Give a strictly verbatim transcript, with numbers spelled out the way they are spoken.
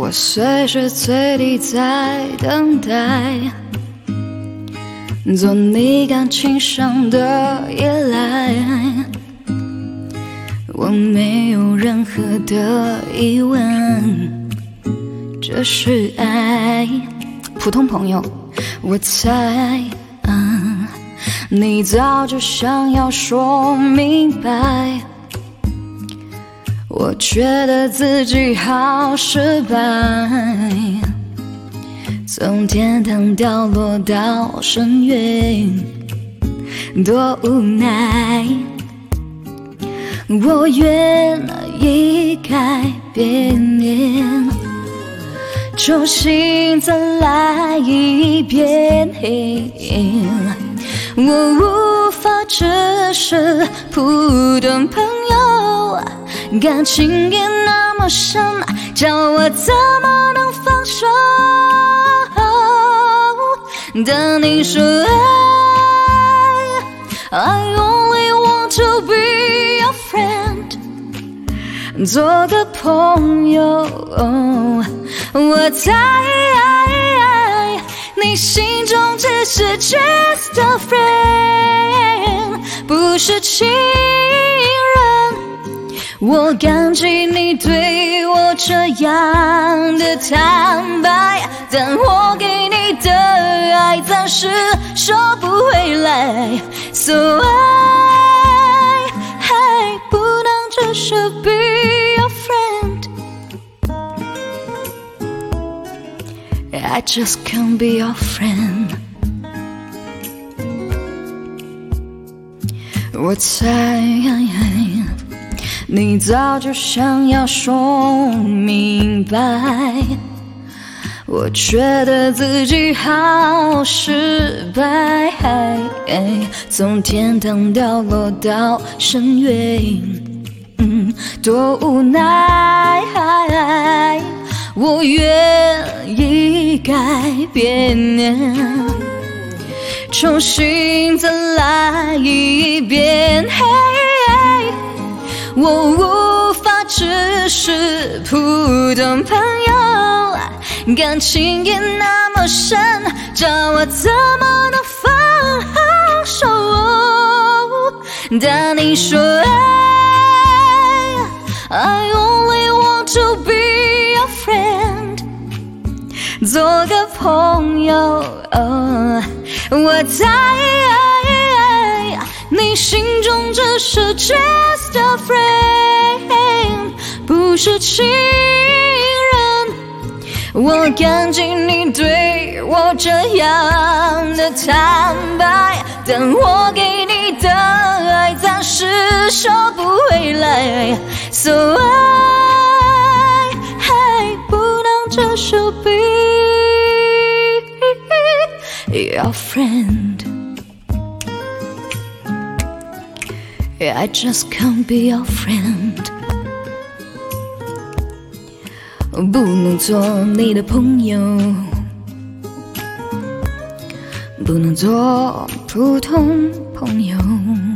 我随时随地在等待，做你感情上的依赖。我没有任何的疑问，这是爱。普通朋友，我猜，嗯，你早就想要说明白。我觉得自己好失败，从天堂掉落到深渊，多无奈。我愿意改变，重新再来一遍。我无法只是普通朋友，感情也那么深，叫我怎么能放手？但你说爱 I only want to be your friend， 做个朋友。我猜你心中只是 just a friend， 不是情人。我感激你对我这样的坦白，但我给你的爱暂时收不回来。So I, I 不能只是 be your friend，I just can't be your friend。 我猜你早就想要说明白，我觉得自己好失败，从天堂掉落到深渊，嗯，多无奈。我愿意改变，重新再来一遍。我无法只是普通朋友，感情也那么深，叫我怎么能放手？但你说爱 I only want to be your friend， 做个朋友。我猜你心中只是 just a friend， 不是情人。我感激你对我这样的坦白，但我给你的爱暂时收不回来。So I, I 不能只是 be your friend，I just can't be your friend， 不能做你的朋友，不能做普通朋友。